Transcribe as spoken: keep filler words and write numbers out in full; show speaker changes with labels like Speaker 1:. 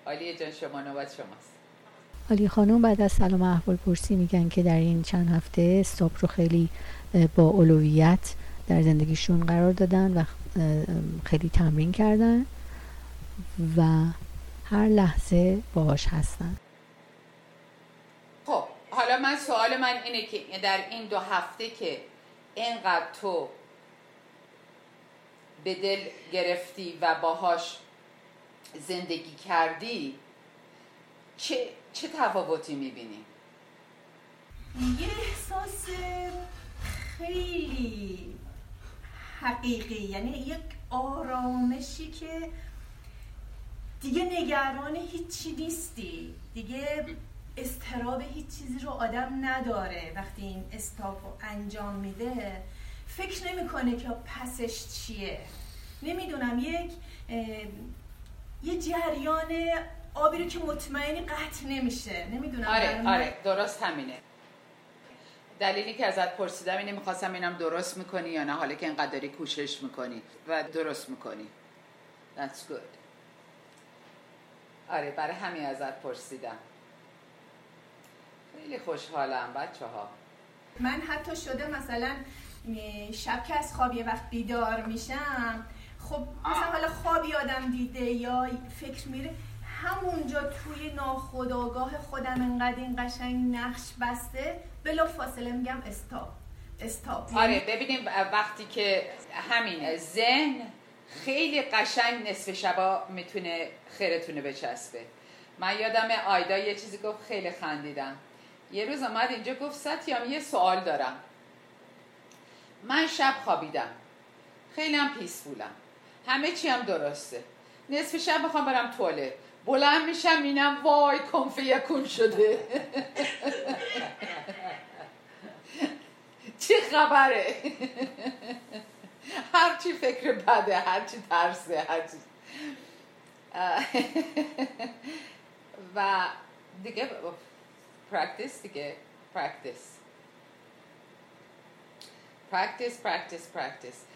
Speaker 1: عالیه جان، شما نوبت شماست.
Speaker 2: عالی خانم بعد از سلام احوال پرسی میگن که در این چند هفته استاپ رو خیلی با اولویت در زندگیشون قرار دادن و خیلی تمرین کردن و هر لحظه باهاش هستن.
Speaker 1: خب حالا من سوال من اینه که در این دو هفته که اینقدر تو به دل گرفتی و باهاش زندگی کردی، چه چه تفاوتی میبینی؟
Speaker 3: یه احساس خیلی حقیقی، یعنی یک آرامشی که دیگه نگران هیچی نیستی، دیگه اضطراب هیچ چیزی رو آدم نداره. وقتی این استاپ رو انجام میده فکر نمیکنه که پسش چیه، نمیدونم، یک یه جریان آبی رو که مطمئنی قطع نمیشه، نمیدونم.
Speaker 1: آره آره درست همینه. دلیلی که ازت پرسیدم اینه، میخواستم اینم درست میکنی یا نه، حالا که اینقدر داری کوشش میکنی و درست میکنی. That's good. آره برای همین ازت پرسیدم. خیلی خوشحالم بچه ها.
Speaker 3: من حتی شده مثلا شب که از خواب یه وقت بیدار میشم، خب مثلا حالا خواب یادم دیده یا فکر میره، همونجا توی ناخودآگاه خودم انقدر این قشنگ نقش بسته، بلا فاصله میگم استاپ استاپ.
Speaker 1: آره ببینیم وقتی که همین ذهن خیلی قشنگ نصف شبا میتونه خیرتونه بچسبه. من یادم آیدا یه چیزی گفت خیلی خندیدم. یه روز اومد اینجا گفت ساتیام یه سوال دارم. من شب خوابیدم، خیلی هم پیسفولم، همه چی هم درسته، نصف شب میخوام برم توالت، بلند میشم اینم وای کنف یکون شده. چی خبره؟ هرچی فکر بده، هرچی ترسه، هرچی و دیگه practice دیگه practice practice practice practice